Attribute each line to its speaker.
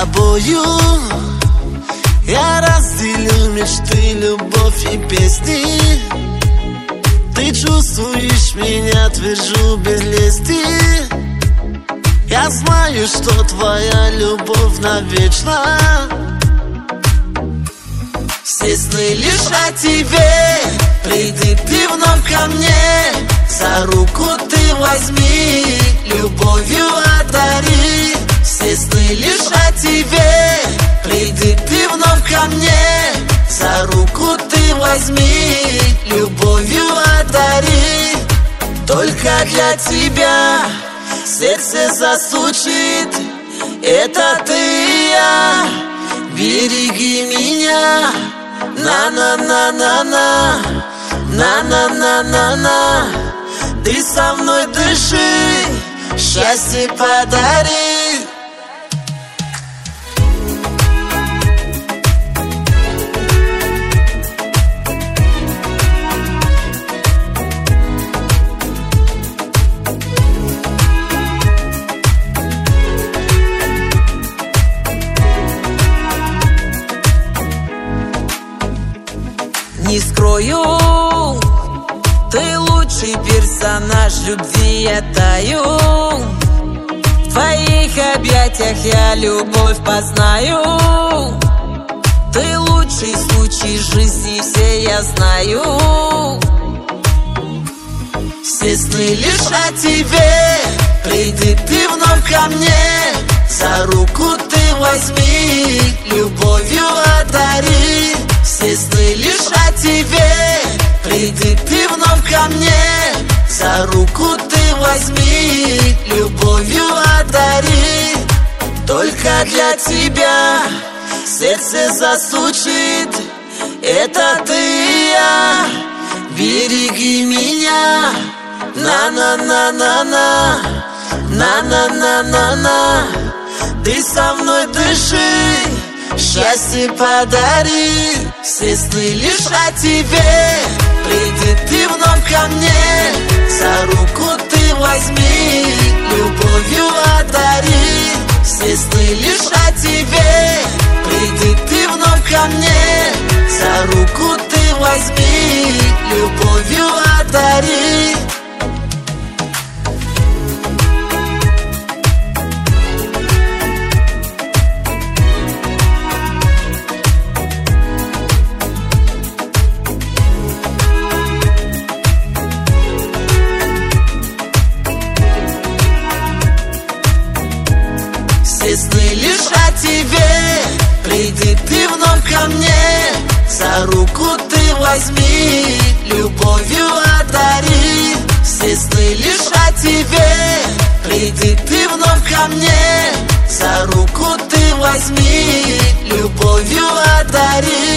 Speaker 1: тобою я разделю мечты, любовь и песни. Ты чувствуешь меня, твержу без лести. Я знаю, что твоя любовь навечно. Все сны лишь о тебе, приди ты вновь ко мне. За руку ты возьми, любовью одари. Все сны лишь о тебе, приди ты вновь ко мне. За руку ты возьми, любовью одари. Только для тебя сердце застучит, это ты и я. Береги меня, на-на-на-на-на, на-на-на-на-на. Ты со мной дыши, счастье подари.
Speaker 2: Не скрою, ты лучший персонаж, любви я таю. В твоих объятиях я любовь познаю. Ты лучший случай жизни, все я знаю.
Speaker 1: Все сны лишь о тебе, приди ты вновь ко мне. За руку ты возьми, любовью одари. Все сны лишь о тебе, приди ты вновь ко мне. За руку ты возьми, любовью одари. Только для тебя сердце застучит, это ты и я. Береги меня, на-на-на-на-на, на-на-на-на-на. Ты со мной дыши, счастье подари. Все сны лишь о тебе, приди ты вновь ко мне. За руку ты возьми, любовью одари. Все сны лишь о тебе, приди ты вновь ко мне. За руку ты возьми, любовью одари. Все сны лишь о тебе, приди ты вновь ко мне. За руку ты возьми, любовью одари. Все сны лишь о тебе, приди ты вновь ко мне. За руку ты возьми, любовью одари.